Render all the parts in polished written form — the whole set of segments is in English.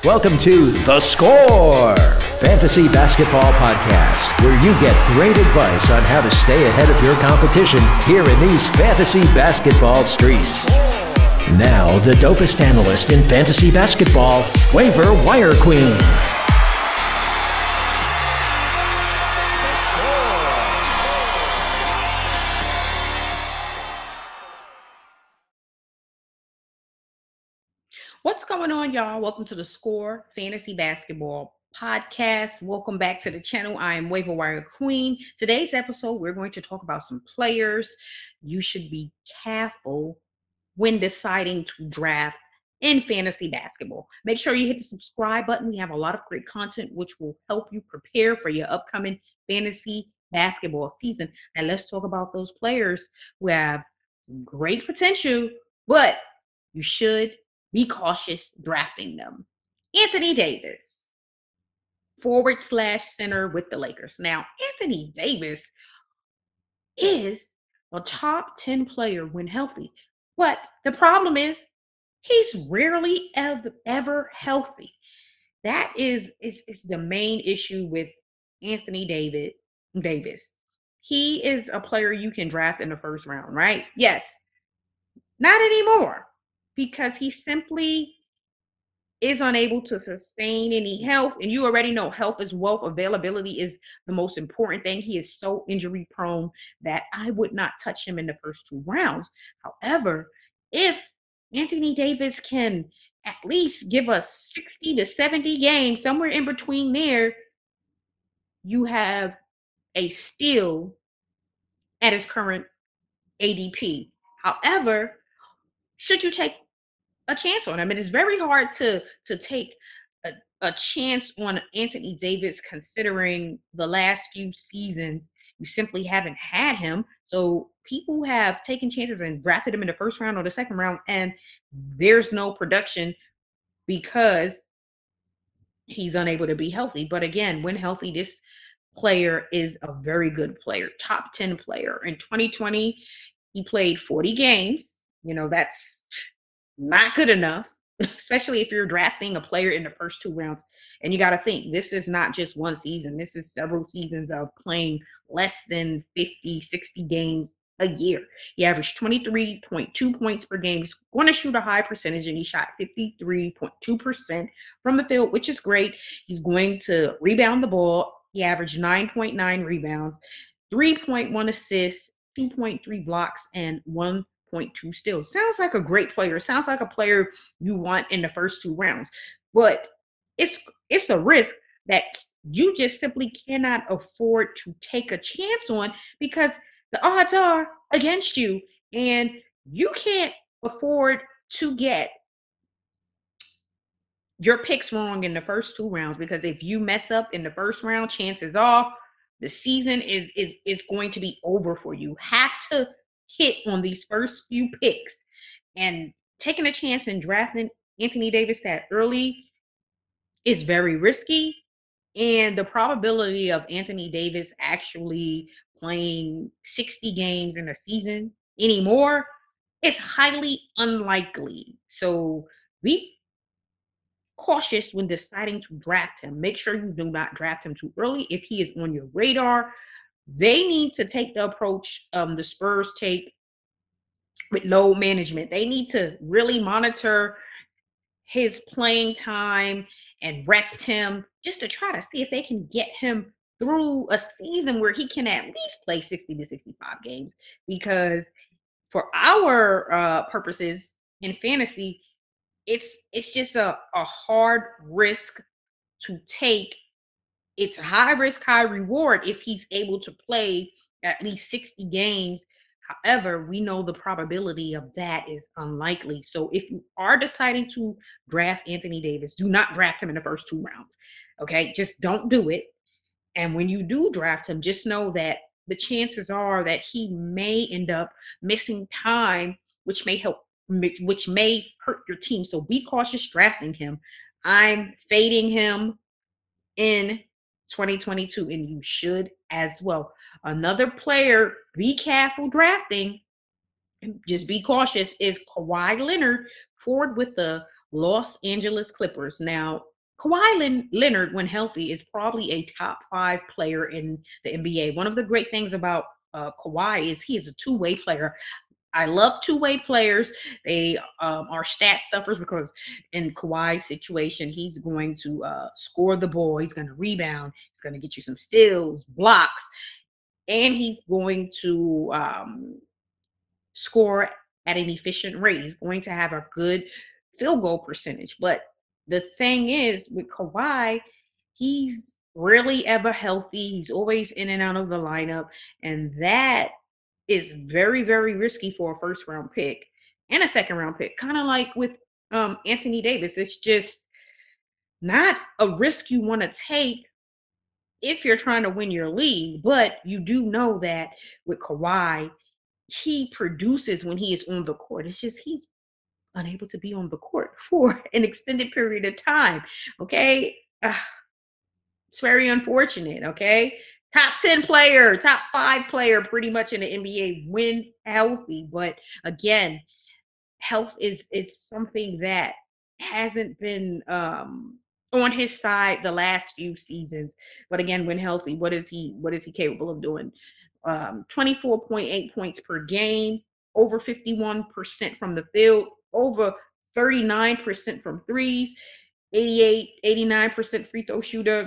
Welcome to The Score, Fantasy Basketball Podcast, where you get great advice on how to stay ahead of your competition here in these fantasy basketball streets. Now, the dopest analyst in fantasy basketball, Waiver Wire Queen. What's going on, y'all? Welcome to the Score Fantasy Basketball Podcast. Welcome back to the channel. I am Waiver Wire Queen. Today's episode, we're going to talk about some players you should be careful when deciding to draft in fantasy basketball. Make sure you hit the subscribe button. We have a lot of great content which will help you prepare for your upcoming fantasy basketball season. And let's talk about those players who have some great potential, but you should be cautious drafting them. Anthony Davis, forward/center with the Lakers. Now, Anthony Davis is a top 10 player when healthy, but the problem is he's rarely ever healthy. That is the main issue with Anthony Davis. He is a player you can draft in the first round, right? Yes. Not anymore, because he simply is unable to sustain any health. And you already know health is wealth. Availability is the most important thing. He is so injury prone that I would not touch him in the first 2 rounds. However, if Anthony Davis can at least give us 60 to 70 games, somewhere in between there, you have a steal at his current ADP. However, should you take a chance on him? It is very hard to take a chance on Anthony Davis, considering the last few seasons you simply haven't had him. So people have taken chances and drafted him in the first round or the second round, and there's no production because he's unable to be healthy. But again, when healthy, this player is a very good player, top 10 player. In 2020, he played 40 games. You know, that's not good enough, especially if you're drafting a player in the first 2 rounds. And you got to think, this is not just one season. This is several seasons of playing less than 50, 60 games a year. He averaged 23.2 points per game. He's going to shoot a high percentage, and he shot 53.2% from the field, which is great. He's going to rebound the ball. He averaged 9.9 rebounds, 3.1 assists, 2.3 blocks, and 1.2 steals. Sounds like a great player. Sounds like a player you want in the first 2 rounds. But it's a risk that you just simply cannot afford to take a chance on, because the odds are against you, and you can't afford to get your picks wrong in the first 2 rounds, because if you mess up in the first round, chances are the season is going to be over for you. Have to hit on these first few picks, and taking a chance and drafting Anthony Davis that early is very risky. And the probability of Anthony Davis actually playing 60 games in a season anymore is highly unlikely. So be cautious when deciding to draft him. Make sure you do not draft him too early. If he is on your radar, they need to take the approach the Spurs take with load management. They need to really monitor his playing time and rest him, just to try to see if they can get him through a season where he can at least play 60 to 65 games. Because for our purposes in fantasy, it's just a hard risk to take. It's high risk, high reward if he's able to play at least 60 games. However, we know the probability of that is unlikely. So if you are deciding to draft Anthony Davis, do not draft him in the first 2 rounds. Okay, just don't do it. And when you do draft him, just know that the chances are that he may end up missing time, which may hurt your team. So be cautious drafting him. I'm fading him in 2022, and you should as well. Another player, be careful drafting, just be cautious, is Kawhi Leonard, forward with the Los Angeles Clippers. Now, Leonard, when healthy, is probably a top 5 player in the NBA. One of the great things about Kawhi is he is a two-way player. I love two-way players. They are stat stuffers because in Kawhi's situation, he's going to score the ball. He's going to rebound. He's going to get you some steals, blocks, and he's going to score at an efficient rate. He's going to have a good field goal percentage. But the thing is, with Kawhi, he's rarely ever healthy. He's always in and out of the lineup. And that is very, very risky for a first round pick and a second round pick. Kind of like with Anthony Davis. It's just not a risk you want to take if you're trying to win your league. But you do know that with Kawhi, he produces when he is on the court. It's just he's unable to be on the court for an extended period of time. Okay. It's very unfortunate. Okay. Top 10 player, top 5 player, pretty much in the NBA when healthy. But again, health is something that hasn't been on his side the last few seasons. But again, when healthy, what is he capable of doing? 24.8 points per game, over 51% from the field, over 39% from threes, 89% free throw shooter,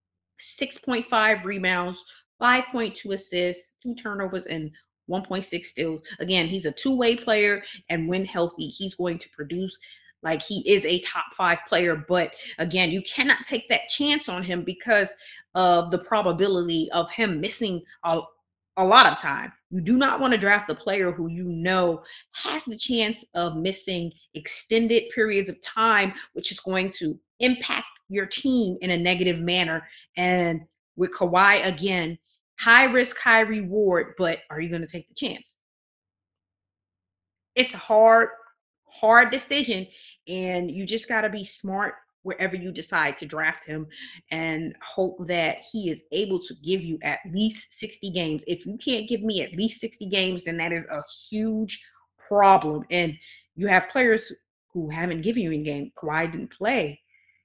6.5 rebounds, 5.2 assists, 2 turnovers, and 1.6 steals. Again, he's a two-way player, and when healthy, he's going to produce like he is a top 5 player. But again, you cannot take that chance on him because of the probability of him missing a lot of time. You do not want to draft a player who you know has the chance of missing extended periods of time, which is going to impact your team in a negative manner. And with Kawhi, again, high risk, high reward, but are you going to take the chance? It's a hard decision, and you just got to be smart wherever you decide to draft him and hope that he is able to give you at least 60 games. If you can't give me at least 60 games, then that is a huge problem. And you have players who haven't given you any game. Kawhi didn't play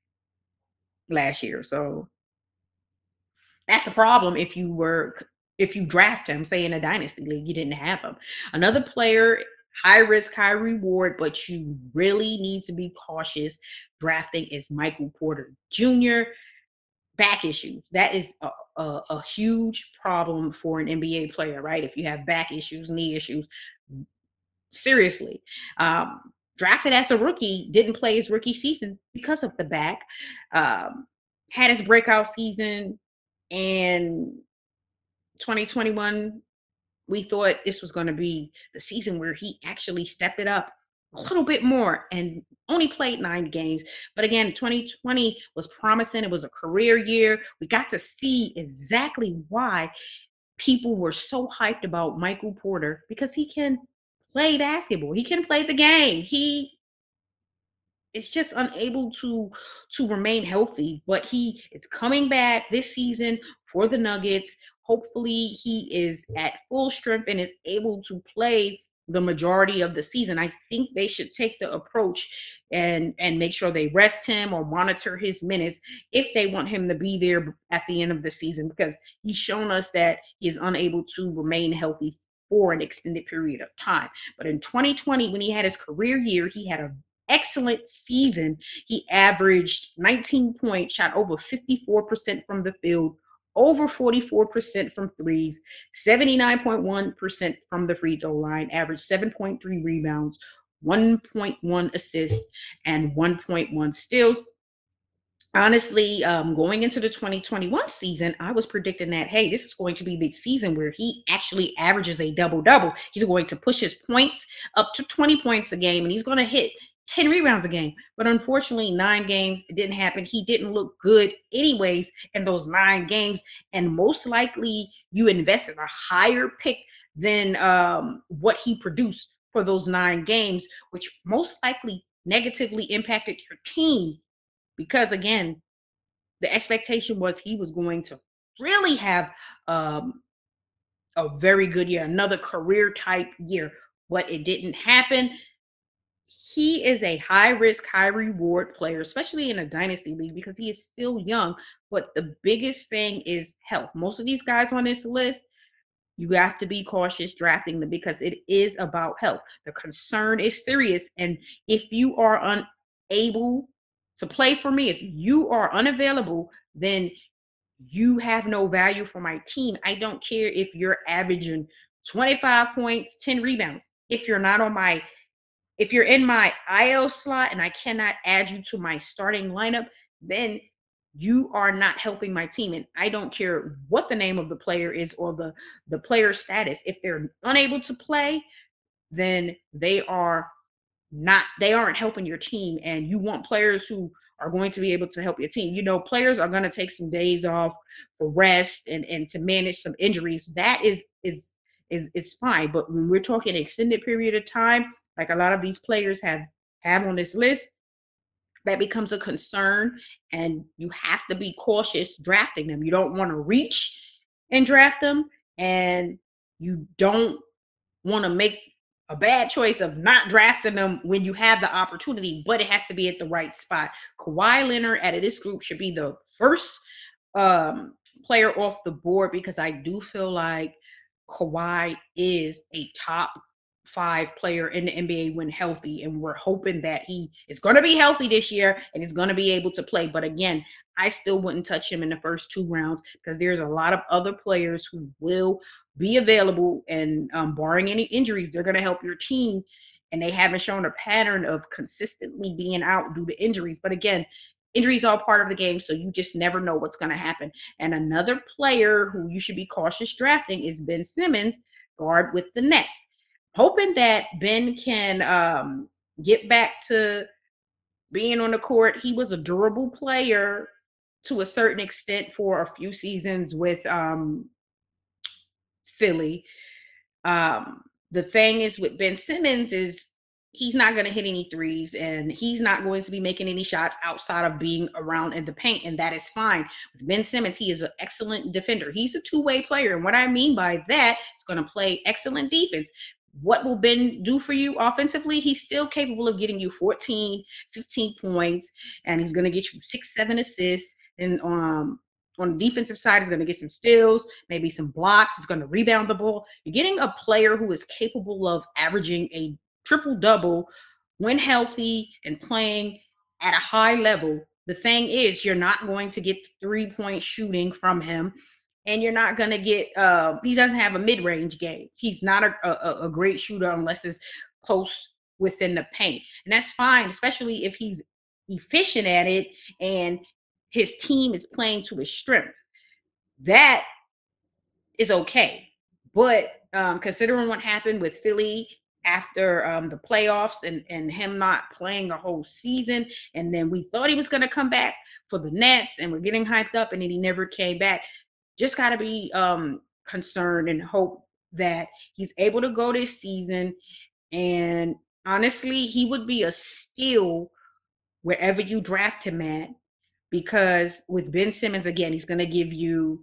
last year, so that's a problem if you draft him, say in a dynasty league, you didn't have him. Another player, high risk, high reward, but you really need to be cautious drafting is Michael Porter Jr. Back issues. That is a huge problem for an NBA player, right? If you have back issues, knee issues, seriously. Drafted as a rookie, didn't play his rookie season because of the back. Had his breakout season in 2021. We thought this was going to be the season where he actually stepped it up a little bit more and only played 9 games. But again, 2020 was promising. It was a career year. We got to see exactly why people were so hyped about Michael Porter because he can play basketball. He can play the game. He is just unable to remain healthy, but he is coming back this season for the Nuggets. Hopefully he is at full strength and is able to play the majority of the season. I think they should take the approach and make sure they rest him or monitor his minutes if they want him to be there at the end of the season, because he's shown us that he is unable to remain healthy for an extended period of time. But in 2020, when he had his career year, he had an excellent season. He averaged 19 points, shot over 54% from the field, over 44% from threes, 79.1% from the free throw line, averaged 7.3 rebounds, 1.1 assists, and 1.1 steals. Honestly, going into the 2021 season, I was predicting that, hey, this is going to be the season where he actually averages a double-double. He's going to push his points up to 20 points a game, and he's going to hit 10 rebounds a game. But unfortunately, 9 games, it didn't happen. He didn't look good anyways in those 9 games. And most likely, you invested a higher pick than what he produced for those 9 games, which most likely negatively impacted your team. Because again, the expectation was he was going to really have a very good year, another career type year, but it didn't happen. he is a high risk, high reward player, especially in a dynasty league because he is still young. But the biggest thing is health. Most of these guys on this list, you have to be cautious drafting them because it is about health. The concern is serious. And if you are unable to play for me, if you are unavailable, then you have no value for my team. I don't care if you're averaging 25 points, 10 rebounds. If you're in my IL slot and I cannot add you to my starting lineup, then you are not helping my team. And I don't care what the name of the player is or the player status. If they're unable to play, then they aren't helping your team. And you want players who are going to be able to help your team. You know, players are going to take some days off for rest and to manage some injuries. That is fine. But when we're talking extended period of time, like a lot of these players have on this list, that becomes a concern, and you have to be cautious drafting them. You don't want to reach and draft them, and you don't want to make a bad choice of not drafting them when you have the opportunity, but it has to be at the right spot. Kawhi Leonard out of this group should be the first player off the board because I do feel like Kawhi is a top 5 player in the NBA when healthy, and we're hoping that he is going to be healthy this year and is going to be able to play. But again, I still wouldn't touch him in the first 2 rounds because there's a lot of other players who will be available, and barring any injuries, they're going to help your team. And they haven't shown a pattern of consistently being out due to injuries. But again, injuries are part of the game, so you just never know what's going to happen. And another player who you should be cautious drafting is Ben Simmons, guard with the Nets. Hoping that Ben can get back to being on the court. He was a durable player to a certain extent for a few seasons with Philly. The thing is with Ben Simmons is he's not going to hit any threes, and he's not going to be making any shots outside of being around in the paint, and that is fine. With Ben Simmons, he is an excellent defender. He's a two-way player, and what I mean by that, he's going to play excellent defense. What will Ben do for you offensively? He's still capable of getting you 14, 15 points, and he's going to get you 6, 7 assists. And on the defensive side, he's going to get some steals, maybe some blocks. He's going to rebound the ball. You're getting a player who is capable of averaging a triple-double when healthy and playing at a high level. The thing is, you're not going to get three-point shooting from him, and you're not going to get he doesn't have a mid-range game. He's not a great shooter unless it's close within the paint. And that's fine, especially if he's efficient at it and his team is playing to his strengths. That is okay. But considering what happened with Philly after the playoffs and him not playing a whole season, and then we thought he was going to come back for the Nets, and we're getting hyped up, and then he never came back. Just got to be concerned and hope that he's able to go this season. And honestly, he would be a steal wherever you draft him at, because with Ben Simmons, again, he's going to give you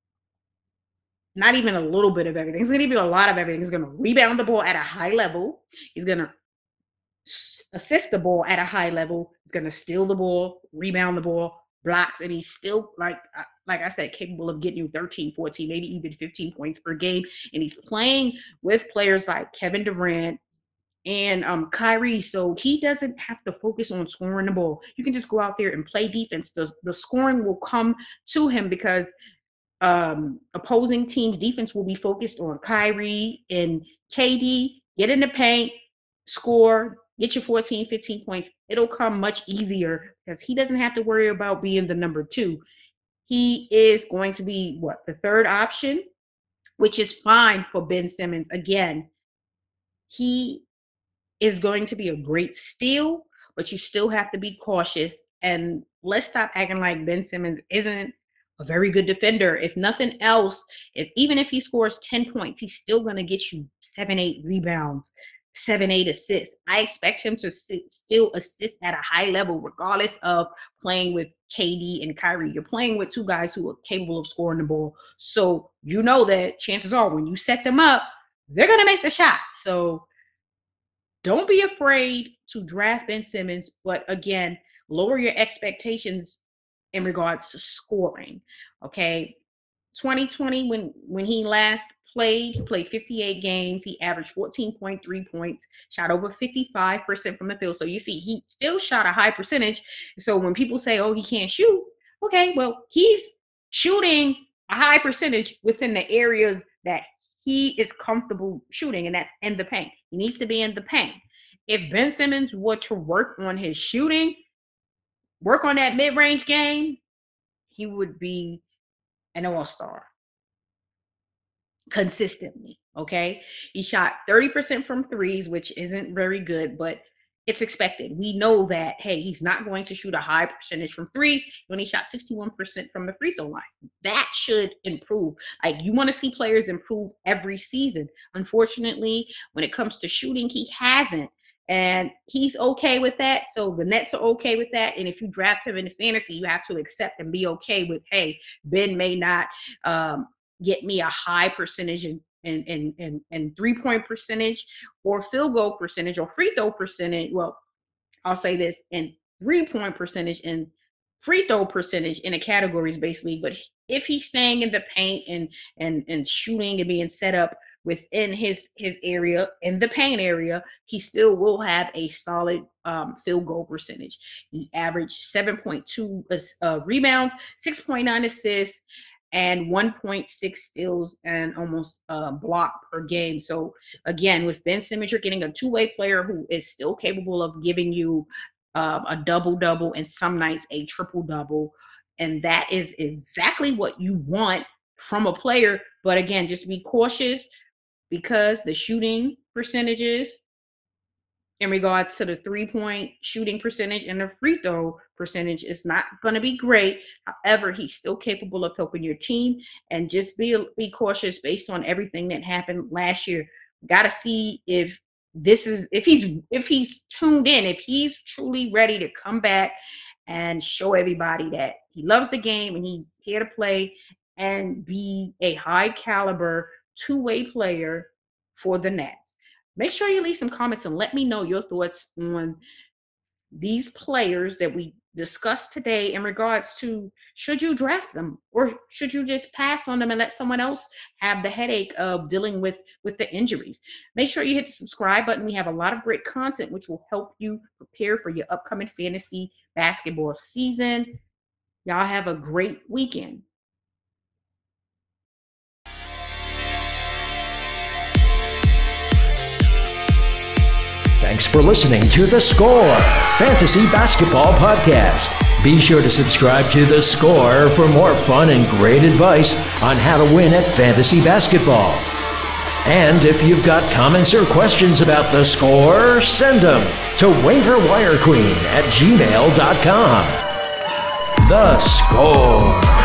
not even a little bit of everything. He's going to give you a lot of everything. He's going to rebound the ball at a high level. He's going to assist the ball at a high level. He's going to steal the ball, rebound the ball, blocks, and he's still, like I said, capable of getting you 13, 14, maybe even 15 points per game. And he's playing with players like Kevin Durant and Kyrie, so he doesn't have to focus on scoring the ball. You can just go out there and play defense. The scoring will come to him because opposing teams' defense will be focused on Kyrie and KD. Get in the paint, score, get your 14, 15 points. It'll come much easier because he doesn't have to worry about being the number 2. He is going to be the third option, which is fine for Ben Simmons. Again, he is going to be a great steal, but you still have to be cautious. And let's stop acting like Ben Simmons isn't a very good defender. If nothing else, even if he scores 10 points, he's still going to get you 7, 8 rebounds, 7, 8 assists. I expect him to still assist at a high level, regardless of playing with KD and Kyrie. You're playing with 2 guys who are capable of scoring the ball. So you know that chances are when you set them up, they're going to make the shot. So don't be afraid to draft Ben Simmons, but again, lower your expectations in regards to scoring. Okay. 2020, when he last played, he played 58 games. He averaged 14.3 points, shot over 55% from the field. So you see, he still shot a high percentage. So when people say, oh, he can't shoot, okay, well, he's shooting a high percentage within the areas that he is comfortable shooting, and that's in the paint. He needs to be in the paint. If Ben Simmons were to work on his shooting, work on that mid-range game, he would be an all-star consistently. Okay. He shot 30% from threes, which isn't very good, but it's expected. We know that, hey, he's not going to shoot a high percentage from threes. He only shot 61% from the free throw line. That should improve. Like, you want to see players improve every season. Unfortunately, when it comes to shooting, he hasn't. And he's okay with that. So the Nets are okay with that. And if you draft him in fantasy, you have to accept and be okay with, hey, Ben may not get me a high percentage and 3-point percentage or field goal percentage or free throw percentage. Well, I'll say this, and 3-point percentage and free throw percentage in the categories basically. But if he's staying in the paint and shooting and being set up within his area, in the paint area, he still will have a solid field goal percentage. He averaged 7.2 rebounds, 6.9 assists, and 1.6 steals and almost a block per game. So again, with Ben Simmons, you're getting a two-way player who is still capable of giving you a double-double and some nights a triple-double. And that is exactly what you want from a player. But again, just be cautious because the shooting percentages in regards to the 3-point shooting percentage and the free throw percentage is not going to be great. However, he's still capable of helping your team, and just be cautious based on everything that happened last year. Got to see if he's tuned in, if he's truly ready to come back and show everybody that he loves the game and he's here to play and be a high caliber two-way player for the Nets. Make sure you leave some comments and let me know your thoughts on these players that we discussed today in regards to, should you draft them or should you just pass on them and let someone else have the headache of dealing with the injuries? Make sure you hit the subscribe button. We have a lot of great content which will help you prepare for your upcoming fantasy basketball season. Y'all have a great weekend. Thanks for listening to The Score Fantasy Basketball Podcast. Be sure to subscribe to The Score for more fun and great advice on how to win at fantasy basketball. And if you've got comments or questions about The Score, send them to waiverwirequeen@gmail.com. The Score.